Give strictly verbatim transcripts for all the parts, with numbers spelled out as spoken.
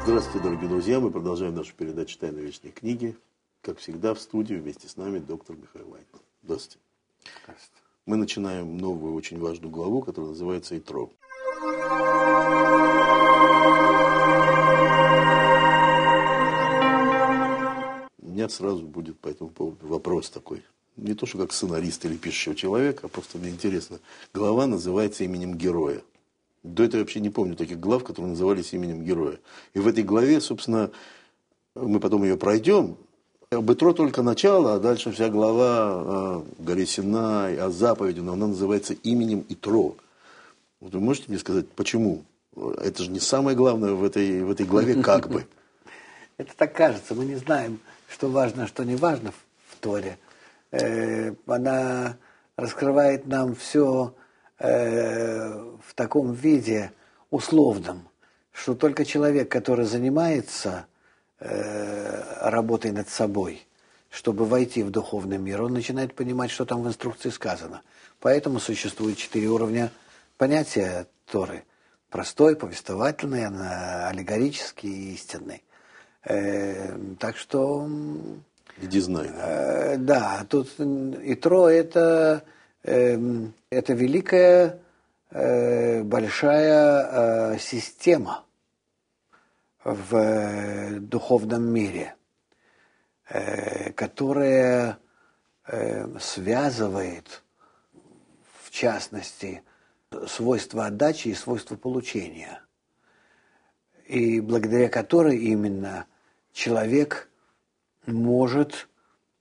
Здравствуйте, дорогие друзья. Мы продолжаем нашу передачу «Тайны вечной книги». Как всегда, в студии вместе с нами доктор Михаил Лайтман. Здравствуйте. Здравствуйте. Мы начинаем новую, очень важную главу, которая называется «Итро». У меня сразу будет по этому поводу вопрос такой. Не то, что как сценарист или пишущего человека, а просто мне интересно. Глава называется именем героя. До этого я вообще не помню таких глав, которые назывались именем героя. И в этой главе, собственно, мы потом ее пройдем. Об Итро только начало, а дальше вся глава о горе Синай, о заповеди, но она называется именем Итро. Вот вы можете мне сказать, почему? Это же не самое главное в этой, в этой главе, как бы. Это так кажется. Мы не знаем, что важно, что не важно в Торе. Она раскрывает нам все в таком виде условном, что только человек, который занимается работой над собой, чтобы войти в духовный мир, он начинает понимать, что там в инструкции сказано. Поэтому существует четыре уровня понятия Торы. Простой, повествовательный, аллегорический и истинный. Так что... Иди знай. Да, да тут Итро это... Это великая, большая система в духовном мире, которая связывает, в частности, свойства отдачи и свойства получения, и благодаря которой именно человек может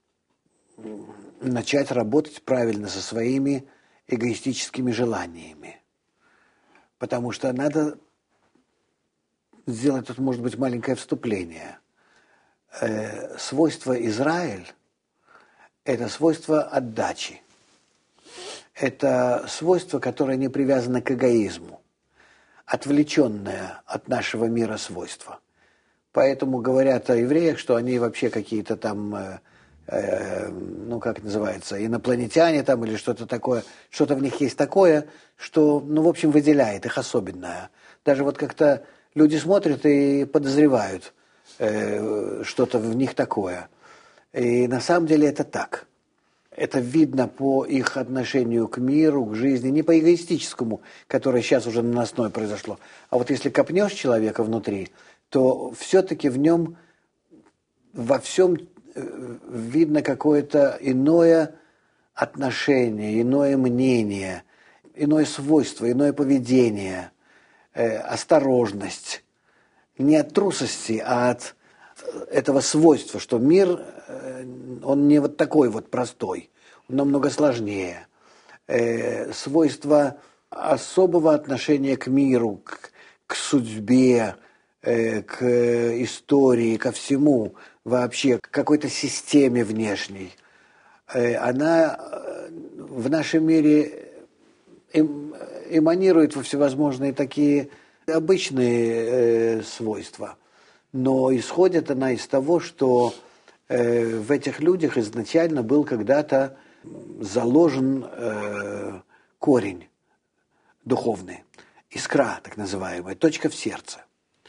начать работать правильно со своими эгоистическими желаниями. Потому что надо сделать тут, может быть, маленькое вступление. Э, свойство Израиль – это свойство отдачи. Это свойство, которое не привязано к эгоизму, отвлеченное от нашего мира свойство. Поэтому говорят о евреях, что они вообще какие-то там... Э, ну, как называется, инопланетяне там или что-то такое, что-то в них есть такое, что, ну, в общем, выделяет их особенное. Даже вот как-то люди смотрят и подозревают э, что-то в них такое. И на самом деле это так. Это видно по их отношению к миру, к жизни, не по эгоистическому, которое сейчас уже наносное произошло. А вот если копнешь человека внутри, то все-таки в нем во всем видно какое-то иное отношение, иное мнение, иное свойство, иное поведение, э, осторожность. Не от трусости, а от этого свойства, что мир, э, он не вот такой вот простой, он намного сложнее. Э, свойство особого отношения к миру, к, к судьбе, э, к истории, ко всему, вообще к какой-то системе внешней, она в нашем мире эманирует во всевозможные такие обычные свойства. Но исходит она из того, что в этих людях изначально был когда-то заложен корень духовный, искра так называемая, точка в сердце.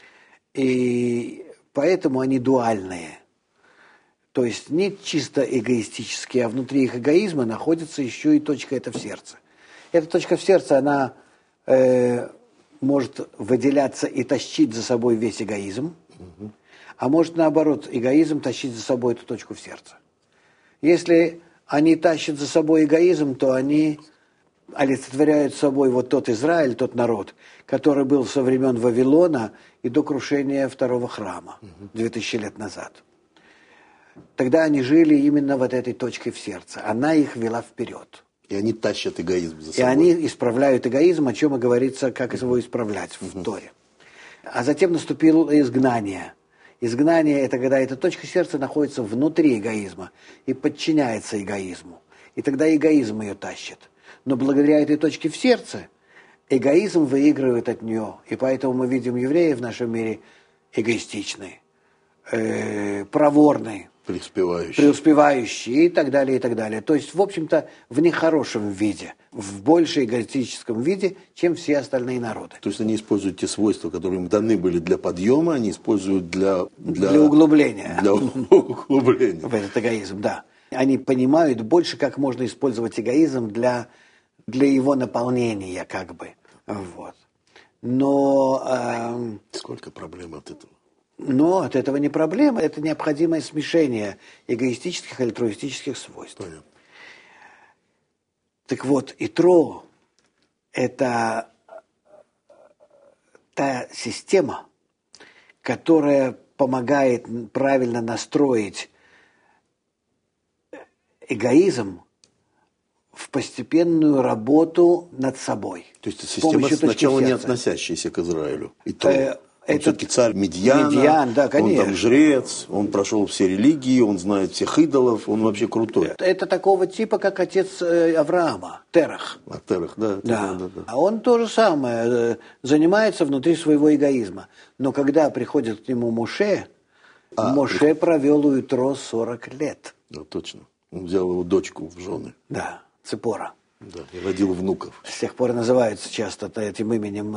И поэтому они дуальные. То есть не чисто эгоистические, а внутри их эгоизма находится еще и точка эта в сердце. Эта точка в сердце, она э, может выделяться и тащить за собой весь эгоизм, угу. А может наоборот, эгоизм тащить за собой эту точку в сердце. Если они тащат за собой эгоизм, то они олицетворяют собой вот тот Израиль, тот народ, который был со времен Вавилона и до крушения второго храма, две тысячи лет назад. Тогда они жили именно вот этой точкой в сердце. Она их вела вперед. И они тащат эгоизм за собой. И они исправляют эгоизм, о чем и говорится, как его исправлять в uh-huh. Торе. А затем наступило изгнание. Изгнание – это когда эта точка сердца находится внутри эгоизма и подчиняется эгоизму. И тогда эгоизм ее тащит. Но благодаря этой точке в сердце эгоизм выигрывает от нее. И поэтому мы видим евреев в нашем мире эгоистичные, э, проворные. Преуспевающий. преуспевающий и так далее, и так далее. То есть, в общем-то, в нехорошем виде, в больше эгоистическом виде, чем все остальные народы. То есть они используют те свойства, которые им даны были для подъема, они используют для... Для, для углубления. Для углубления. В этот эгоизм, да. Они понимают больше, как можно использовать эгоизм для, для его наполнения, как бы. Вот. Но... Э, Сколько проблем от этого? Но от этого не проблема, это необходимое смешение эгоистических и альтруистических свойств. Понятно. Так вот, Итро – это та система, которая помогает правильно настроить эгоизм в постепенную работу над собой. То есть это система сначала не относящаяся к Израилю. Итро. Э, Он этот все-таки царь Медьяна, Медьян, да, он там жрец, он прошел все религии, он знает всех идолов, он вообще крутой. Это, это такого типа, как отец Авраама, Терах. А, Терах, да, да. да, да. А он то же самое, занимается внутри своего эгоизма. Но когда приходит к нему Моше, а, Моше приход... провел у Итро сорок лет. Да, точно. Он взял его дочку в жены. Да, Ципора. Да, и родил внуков. С тех пор называются часто этим именем...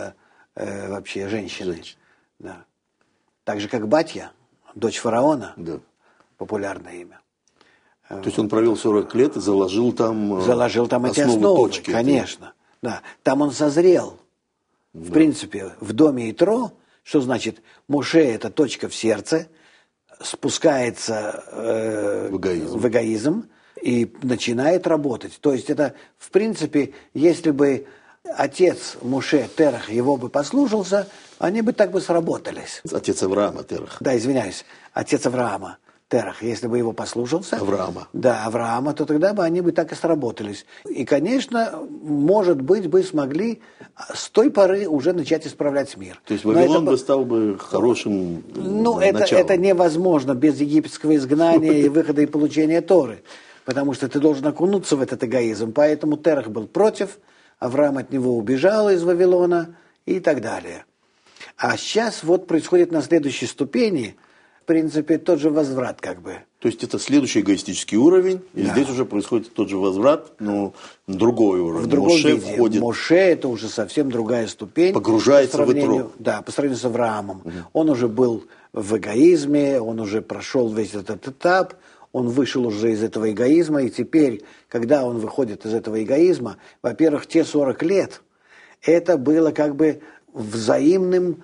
Э, вообще женщины. Женщина. Да. Так же, как Батья, дочь фараона, да. Популярное имя. То есть он провел сорок лет и заложил там Заложил там эти основы, точки, конечно. Да. Там он созрел. Да. В принципе, в доме Итро, что значит, Моше – это точка в сердце, спускается э, в, эгоизм. в эгоизм и начинает работать. То есть это, в принципе, если бы отец Моше, Терах, его бы послушался, они бы так бы сработались. Отец Авраама, Терах. Да, извиняюсь. Отец Авраама, Терах, если бы его послушался. Авраама. Да, Авраама, то тогда бы они бы так и сработались. И, конечно, может быть, бы смогли с той поры уже начать исправлять мир. То есть Вавилон бы стал бы хорошим Ну, это, это невозможно без египетского изгнания и выхода и получения Торы. Потому что ты должен окунуться в этот эгоизм. Поэтому Терах был против, Авраам от него убежал из Вавилона и так далее. А сейчас вот происходит на следующей ступени, в принципе, тот же возврат как бы. То есть это следующий эгоистический уровень, и да. здесь уже происходит тот же возврат, но другой уровень. В другом Моше виде. входит... Моше это уже совсем другая ступень. Погружается по в Итро. Да, по сравнению с Авраамом. Угу. Он уже был в эгоизме, он уже прошел весь этот этап, он вышел уже из этого эгоизма, и теперь, когда он выходит из этого эгоизма, во-первых, те сорок лет, это было как бы взаимным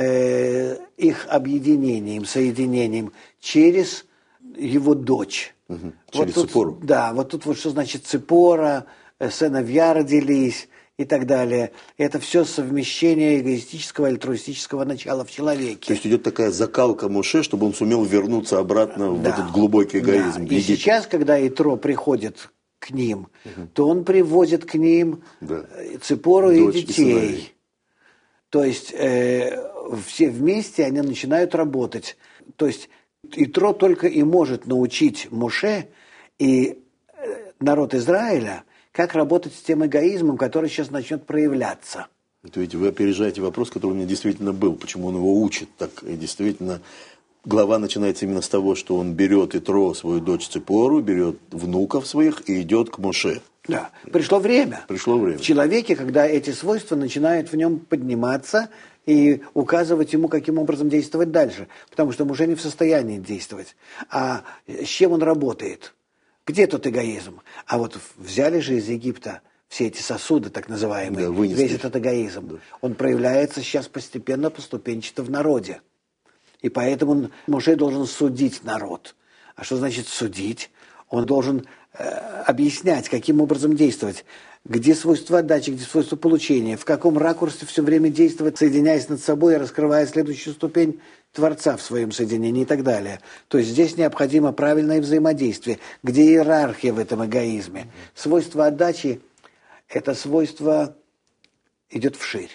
э, их объединением, соединением через его дочь. Угу. вот Через тут, Ципору. Да, вот тут вот что значит Ципора, сыновья родились и так далее. Это все совмещение эгоистического, альтруистического начала в человеке. То есть идет такая закалка Моше, чтобы он сумел вернуться обратно да. в этот глубокий эгоизм. Да. И сейчас, когда Итро приходит к ним, угу. то он привозит к ним да. Ципору Дочь и детей. И то есть э, все вместе они начинают работать. То есть Итро только и может научить Моше и народ Израиля, как работать с тем эгоизмом, который сейчас начнет проявляться. Это ведь вы опережаете вопрос, который у меня действительно был, почему он его учит. Так и действительно, глава начинается именно с того, что он берет Итро, свою дочь Ципору, берет внуков своих и идет к Моше. Да, пришло время. Пришло время. В человеке, когда эти свойства начинают в нем подниматься и указывать ему, каким образом действовать дальше. Потому что Моше не в состоянии действовать. А с чем он работает? Где тот эгоизм? А вот взяли же из Египта все эти сосуды, так называемые, да, весь этот эгоизм. Да. Он проявляется сейчас постепенно, поступенчато в народе. И поэтому Моше должен судить народ. А что значит судить? Он должен э, объяснять, каким образом действовать. Где свойства отдачи, где свойства получения, в каком ракурсе все время действовать, соединяясь над собой и раскрывая следующую ступень Творца в своем соединении и так далее. То есть здесь необходимо правильное взаимодействие, где иерархия в этом эгоизме. Свойство отдачи – это свойство идет вширь.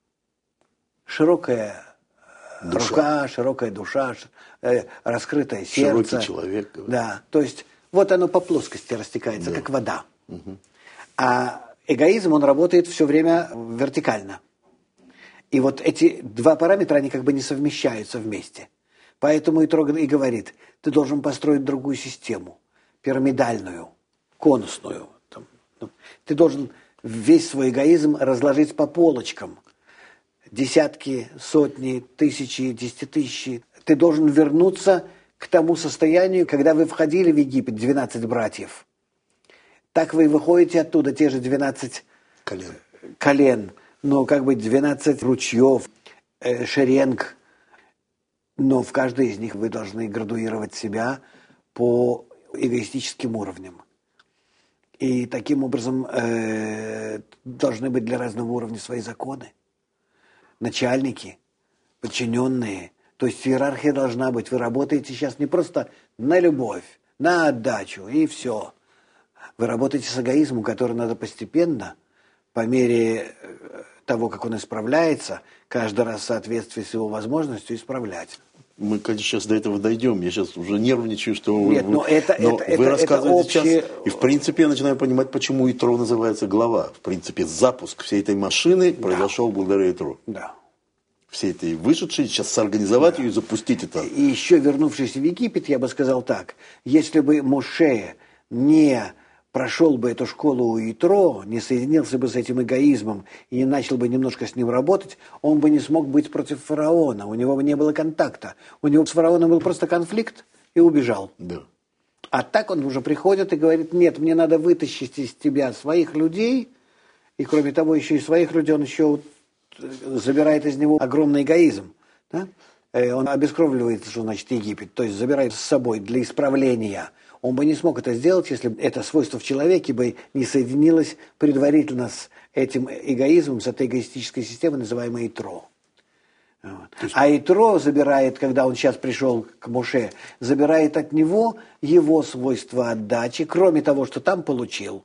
Широкая душа. Рука, широкая душа, раскрытое сердце. Широкий человек. Говорит. Да, то есть вот оно по плоскости растекается, да. как вода. Угу. А эгоизм, он работает все время вертикально. И вот эти два параметра, они как бы не совмещаются вместе. Поэтому Итро и говорит, ты должен построить другую систему, пирамидальную, конусную. Ты должен весь свой эгоизм разложить по полочкам. Десятки, сотни, тысячи, десятитысячи. Ты должен вернуться к тому состоянию, когда вы входили в Египет, двенадцать братьев. Так вы выходите оттуда, те же двенадцать колен, колен но как бы двенадцать ручьев, э, шеренг. Но в каждой из них вы должны градуировать себя по эгоистическим уровням. И таким образом э, должны быть для разного уровня свои законы. Начальники, подчиненные. То есть иерархия должна быть. Вы работаете сейчас не просто на любовь, на отдачу и все. Вы работаете с эгоизмом, который надо постепенно, по мере того, как он исправляется, каждый раз в соответствии с его возможностью исправлять. Мы, конечно, сейчас до этого дойдем. Я сейчас уже нервничаю, что Нет, вы, но это, но это, вы это, рассказываете это общее... сейчас. И в принципе я начинаю понимать, почему Итро называется глава. В принципе, запуск всей этой машины да. произошел благодаря Итро. Да. Всей этой вышедшей, сейчас соорганизовать да. ее и запустить это. И еще вернувшись в Египет, я бы сказал так. Если бы Моше не прошел бы эту школу у Итро, не соединился бы с этим эгоизмом и не начал бы немножко с ним работать, он бы не смог быть против фараона, у него бы не было контакта. У него с фараоном был просто конфликт и убежал. Да. А так он уже приходит и говорит, нет, мне надо вытащить из тебя своих людей, и кроме того, еще и своих людей, он еще забирает из него огромный эгоизм. Да? Он обескровливает, что значит Египет, то есть забирает с собой для исправления. Он бы не смог это сделать, если бы это свойство в человеке бы не соединилось предварительно с этим эгоизмом, с этой эгоистической системой, называемой Итро. Вот. Есть... А Итро забирает, когда он сейчас пришел к Моше, забирает от него его свойство отдачи, кроме того, что там получил.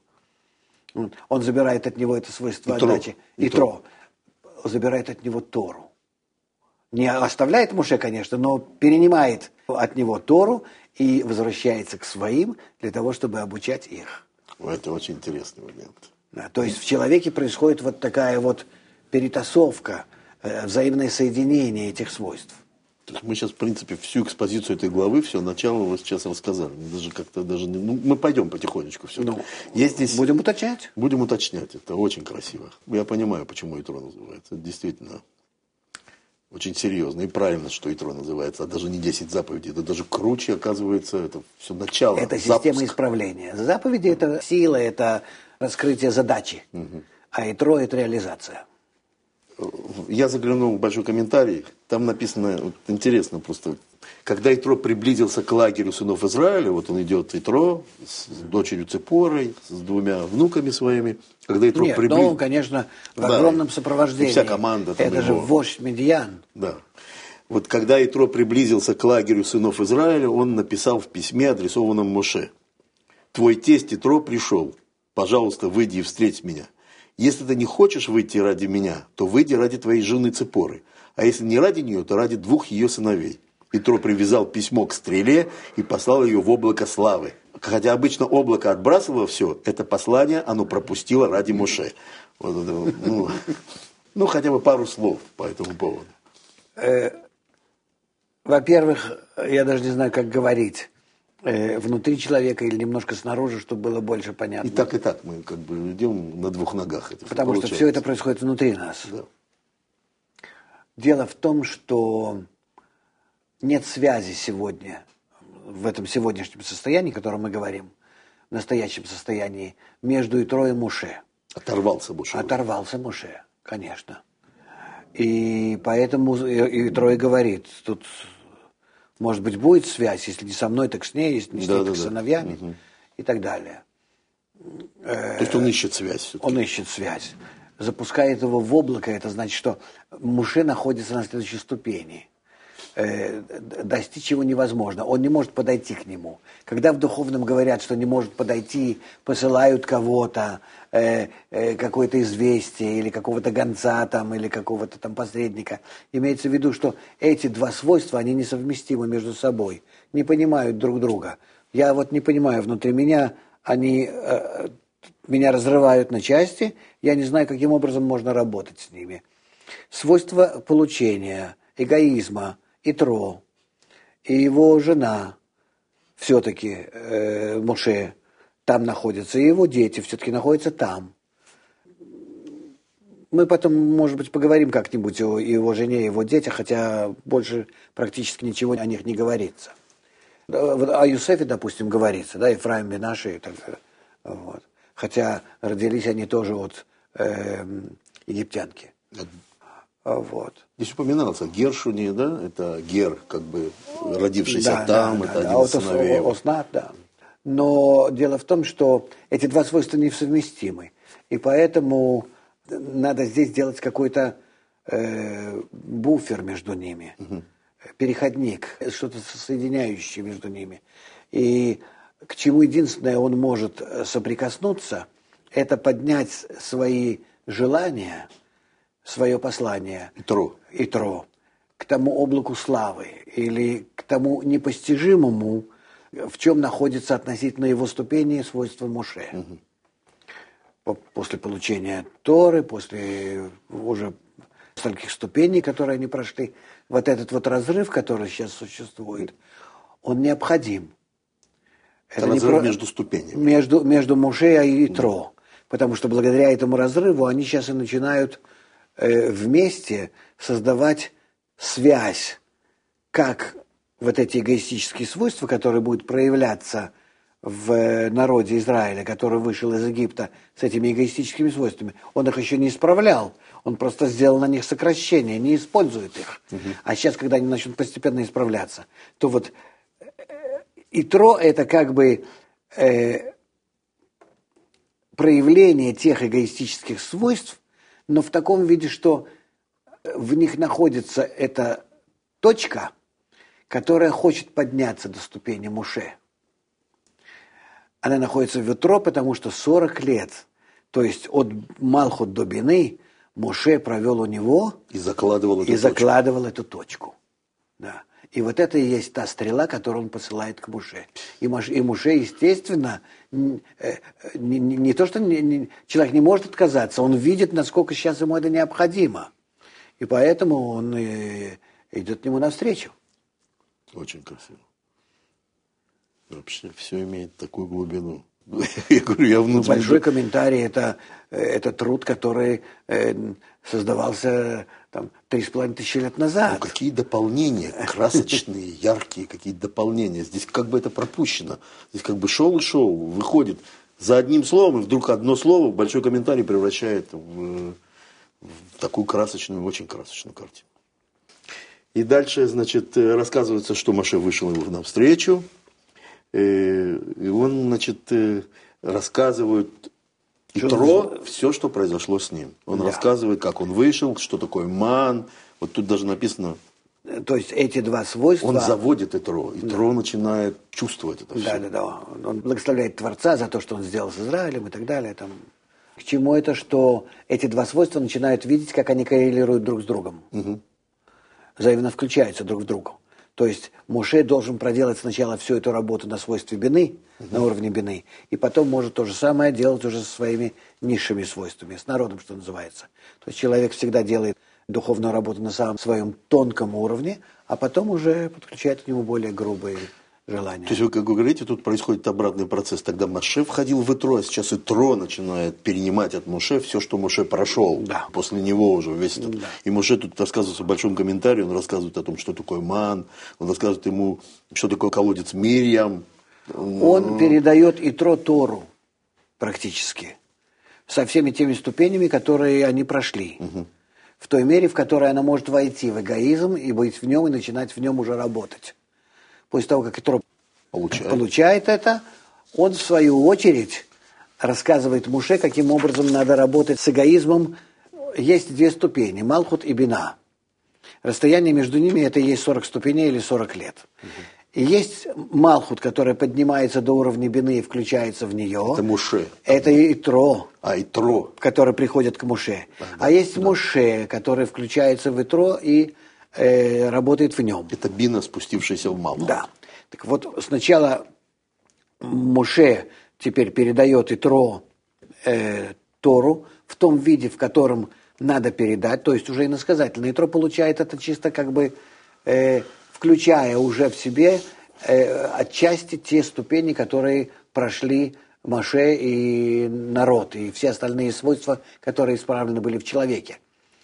Он забирает от него это свойство Итро. отдачи. Итро. Итро забирает от него Тору. Не оставляет Моше, конечно, но перенимает от него Тору и возвращается к своим для того, чтобы обучать их. Это очень интересный момент. Да, то есть в человеке происходит вот такая вот перетасовка, э, взаимное соединение этих свойств. То есть мы сейчас, в принципе, всю экспозицию этой главы, все начало вы сейчас рассказали. Даже как-то даже не... Ну, мы пойдем потихонечку все. Ну, Есть здесь... Будем уточнять? Будем уточнять. Это очень красиво. Я понимаю, почему Итро называется. Это действительно очень серьезно и правильно, что Итро называется, а даже не десять заповедей. Это даже круче, оказывается, это все начало. Это запуск. Система исправления. Заповеди – это сила, это раскрытие задачи. Угу. А Итро – это реализация. Я заглянул в большой комментарий, там написано, вот, интересно просто, когда Итро приблизился к лагерю сынов Израиля, вот он идет Итро с дочерью Ципорой, с двумя внуками своими, когда Итро Нет, приблизился... но он, конечно, в огромном да, сопровождении. Вся команда. Там это его... же вождь Медьян. Да. Вот когда Итро приблизился к лагерю сынов Израиля, он написал в письме, адресованном Моше: «Твой тесть Итро пришел, пожалуйста, выйди и встреть меня. Если ты не хочешь выйти ради меня, то выйди ради твоей жены Ципоры. А если не ради нее, то ради двух ее сыновей». Итро привязал письмо к стреле и послал ее в облако славы. Хотя обычно облако отбрасывало все, это послание оно пропустило ради Моше. Вот, ну, ну, хотя бы пару слов по этому поводу. Во-первых, я даже не знаю, как говорить. Внутри человека или немножко снаружи, чтобы было больше понятно. И так, и так мы как бы идем на двух ногах. Это Потому что все это происходит внутри нас. Да. Дело в том, что нет связи сегодня, в этом сегодняшнем состоянии, о котором мы говорим, в настоящем состоянии, между Итро и Моше. Оторвался Моше. Оторвался Моше, конечно. И поэтому Итро и говорит, тут... Может быть, будет связь, если не со мной, так с ней, если не с ней, да, так да, с да. сыновьями угу. и так далее. То есть он ищет связь все-таки. Он ищет связь. Запускает его в облако, это значит, что Моше находится на следующей ступени. Достичь его невозможно, он не может подойти к нему. Когда в духовном говорят, что не может подойти, посылают кого-то, э, э, какое-то известие, или какого-то гонца там, или какого-то там посредника, имеется в виду, что эти два свойства, они несовместимы между собой, не понимают друг друга. Я вот не понимаю, внутри меня они э, меня разрывают на части, я не знаю, каким образом можно работать с ними. Свойства получения, эгоизма, Итро, и его жена все-таки, э, Моше, там находится, и его дети все-таки находятся там. Мы потом, может быть, поговорим как-нибудь о его жене и его детях, хотя больше практически ничего о них не говорится. Вот о Юсефе, допустим, говорится, да, Ефраим Менаше, так, вот. Хотя родились они тоже от э, египтянки. Вот. Здесь упоминалось о Гершуне, да, это Гер, как бы родившийся да, там, да, это да, один да. из сыновей. От Оснат, да. Но дело в том, что эти два свойства несовместимы, и поэтому надо здесь делать какой-то э, буфер между ними, угу. переходник, что-то соединяющее между ними. И к чему единственное он может соприкоснуться, это поднять свои желания, свое послание Итро. Итро к тому облаку славы или к тому непостижимому, в чем находится относительно его ступени свойства Моше. Угу. После получения Торы, после уже стольких ступеней, которые они прошли, вот этот вот разрыв, который сейчас существует, он необходим. Это, это разрыв про... между ступенями. Между, между Моше и Итро. Да. Потому что благодаря этому разрыву они сейчас и начинают э, вместе создавать связь, как вот эти эгоистические свойства, которые будут проявляться в народе Израиля, который вышел из Египта с этими эгоистическими свойствами. Он их еще не исправлял, он просто сделал на них сокращение, не использует их. Угу. А сейчас, когда они начнут постепенно исправляться, то вот Итро – это как бы э, проявление тех эгоистических свойств, но в таком виде, что в них находится эта точка, которая хочет подняться до ступени Моше. Она находится в Итро, потому что сорок лет, то есть от Малхут до Бины, Моше провел у него и закладывал эту и точку. закладывал эту точку. Да. И вот это и есть та стрела, которую он посылает к Моше. И Моше, естественно, не, не, не то, что не, не, человек не может отказаться, он видит, насколько сейчас ему это необходимо. И поэтому он и идет к нему навстречу. Очень красиво. Вообще все имеет такую глубину. Я говорю, я внутренне... Большой комментарий это, это труд, который э, создавался там, три с половиной тысячи лет назад. Ну, какие дополнения, красочные, яркие, какие дополнения. Здесь как бы это пропущено. Здесь как бы шел и шел, выходит за одним словом, и вдруг одно слово большой комментарий превращает в, в такую красочную, очень красочную картину. И дальше, значит, рассказывается, что Моше вышел ему навстречу. И он, значит, рассказывает Итро все, что произошло с ним. Он да. рассказывает, как он вышел, что такое ман. Вот тут даже написано... То есть эти два свойства... Он заводит Итро. Итро да. начинает чувствовать это все. Да, да, да. Он благословляет Творца за то, что он сделал с Израилем и так далее. Там. К чему это, что эти два свойства начинают видеть, как они коррелируют друг с другом. Угу. Взаимно включаются друг в друга. То есть Моше должен проделать сначала всю эту работу на свойстве бины, угу. на уровне бины, и потом может то же самое делать уже со своими низшими свойствами, с народом, что называется. То есть человек всегда делает духовную работу на самом своем тонком уровне, а потом уже подключает к нему более грубые желания. То есть, вы, как вы говорите, тут происходит обратный процесс. Тогда Моше входил в Итро, а сейчас Итро начинает перенимать от Моше все, что Моше прошел. Да. После него уже весь этот. Да. И Моше тут рассказывается в большом комментарии, он рассказывает о том, что такое ман, он рассказывает ему, что такое колодец Мирьям. Он передает Итро Тору практически, со всеми теми ступенями, которые они прошли. Угу. В той мере, в которой она может войти в эгоизм и быть в нем, и начинать в нем уже работать. После того, как Итро получает. получает это, он, в свою очередь, рассказывает Моше, каким образом надо работать с эгоизмом. Есть две ступени, Малхут и Бина. Расстояние между ними – это и есть сорок ступеней или сорок лет. Угу. И есть Малхут, которая поднимается до уровня Бины и включается в нее. Это Моше. Это Итро. А, Итро. Который приходит к Моше. Да, а есть да. Моше, который включается в Итро и э, работает в нем. Это Бина, спустившаяся в Малхут. Да. Так вот, сначала Моше теперь передает Итро э, Тору в том виде, в котором надо передать, то есть уже иносказательно. Итро получает это чисто как бы... Э, включая уже в себе э, отчасти те ступени, которые прошли Моше и народ, и все остальные свойства, которые исправлены были в человеке.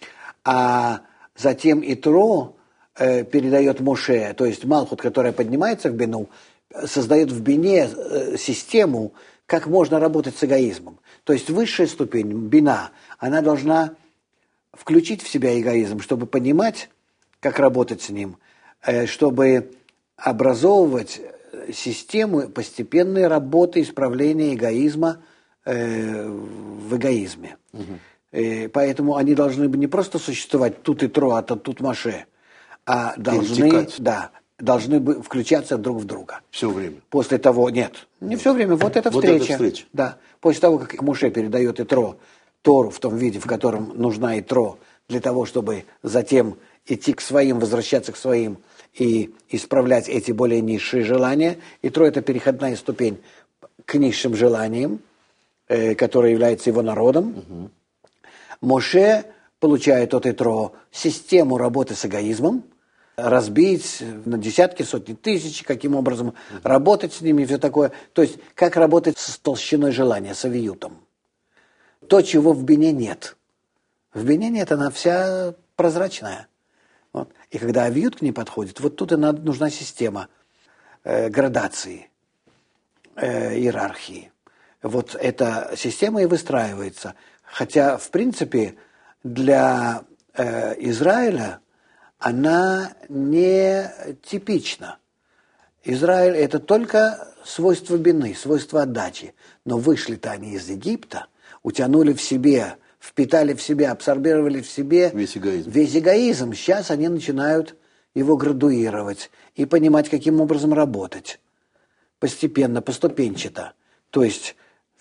А затем Итро э, передает Моше, то есть Малхут, которая поднимается в Бину, создает в Бине э, систему, как можно работать с эгоизмом. То есть высшая ступень, Бина, она должна включить в себя эгоизм, чтобы понимать, как работать с ним, э, чтобы образовывать систему постепенной работы, исправления эгоизма э, в эгоизме. Угу. И поэтому они должны не просто существовать тут Итро, а тут Моше, а должны, да, должны бы включаться друг в друга. Все время. После того, нет, не все время, вот эта вот встреча. Эта встреча. Да. После того, как Моше передает Итро, Тору в том виде, в котором нужна Итро, для того, чтобы затем идти к своим, возвращаться к своим и исправлять эти более низшие желания. Итро – это переходная ступень к низшим желаниям, э, которая является его народом. Угу. Моше получает от Итро систему работы с эгоизмом, разбить на десятки, сотни тысяч, каким образом работать с ними, все такое. То есть, как работать с толщиной желания, с авиютом. То, чего в Бине нет. В Бине нет, она вся прозрачная. Вот. И когда авиют к ней подходит, вот тут и надо, нужна система э, градации, э, иерархии. Вот эта система и выстраивается. Хотя, в принципе, для э, Израиля она не типична. Израиль – это только свойство бины, свойство отдачи. Но вышли-то они из Египта, утянули в себе, впитали в себя, абсорбировали в себе весь эгоизм. Весь эгоизм. Сейчас они начинают его градуировать и понимать, каким образом работать. Постепенно, поступенчато. То есть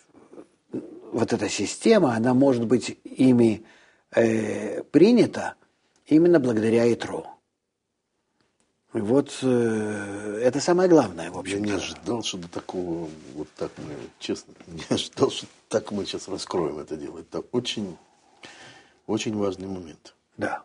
вот эта система, она может быть ими э, принята именно благодаря Итро. И вот э, это самое главное, в общем. Я не ожидал, что до такого, вот так мы, честно, не ожидал, что так мы сейчас раскроем это дело. Это очень, очень важный момент. Да.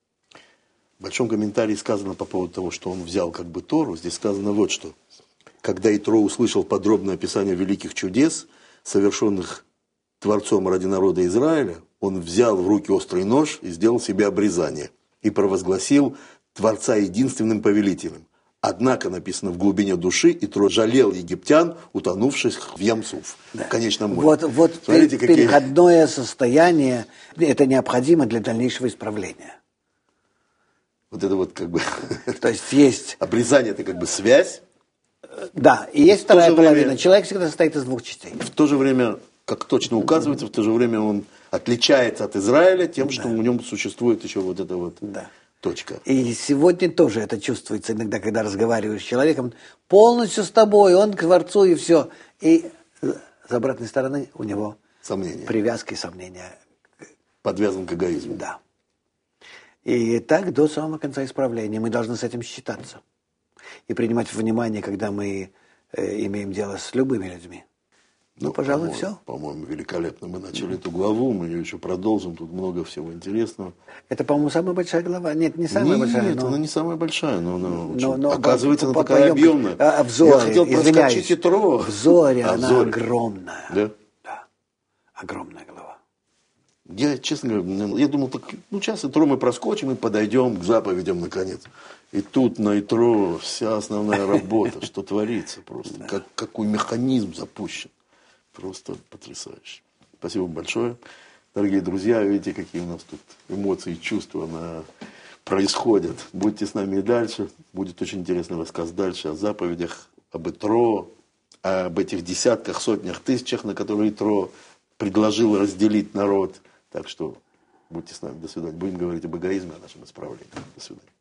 В большом комментарии сказано по поводу того, что он взял как бы Тору. Здесь сказано вот что. Когда Итро услышал подробное описание великих чудес, совершенных Творцом ради народа Израиля, он взял в руки острый нож и сделал себе обрезание. И провозгласил Творца единственным повелителем. Однако, написано, в глубине души Итро жалел египтян, утонувших в Ямсуф, да. в конечном море. Вот, вот Смотрите, какие... переходное состояние, это необходимо для дальнейшего исправления. Вот это вот как бы... То есть есть... Обрезание – это как бы связь. Да, и есть вторая половина. Человек всегда состоит из двух частей. В то же время, как точно указывается, в то же время он отличается от Израиля тем, что да. в нем существует еще вот эта вот да. точка. И сегодня тоже это чувствуется иногда, когда разговариваешь с человеком, полностью с тобой, он к Творцу и все. И с обратной стороны у него сомнения. Привязки, сомнения. Подвязан к эгоизму. Да. И так до самого конца исправления. Мы должны с этим считаться. И принимать во внимание, когда мы э, имеем дело с любыми людьми. Ну, ну пожалуй, по-моему, все. По-моему, великолепно. Мы начали mm-hmm. эту главу, мы ее еще продолжим. Тут много всего интересного. Это, по-моему, самая большая глава. Нет, не самая Нет, большая. Нет, но... она не самая большая, но она но, очень... но, оказывается, по, она такая по, объемная. А, в Зоре, Я хотел проскочить Итро. В Зоре а, она Зоре. огромная. Да? Да. Огромная глава. Я, честно говоря, я думал, так, ну, сейчас Итро мы проскочим и подойдем к заповедям, наконец. И тут на Итро вся основная работа, что творится просто. Как, какой механизм запущен. Просто потрясающе. Спасибо большое. Дорогие друзья, видите, какие у нас тут эмоции и чувства на... происходят. Будьте с нами и дальше. Будет очень интересный рассказ дальше о заповедях, об Итро, об этих десятках, сотнях, тысячах, на которые Итро предложил разделить народ. Так что будьте с нами. До свидания. Будем говорить об эгоизме, о нашем исправлении. До свидания.